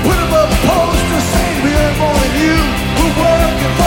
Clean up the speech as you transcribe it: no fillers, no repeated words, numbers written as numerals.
Put up a poster saying we earn more than you. We're working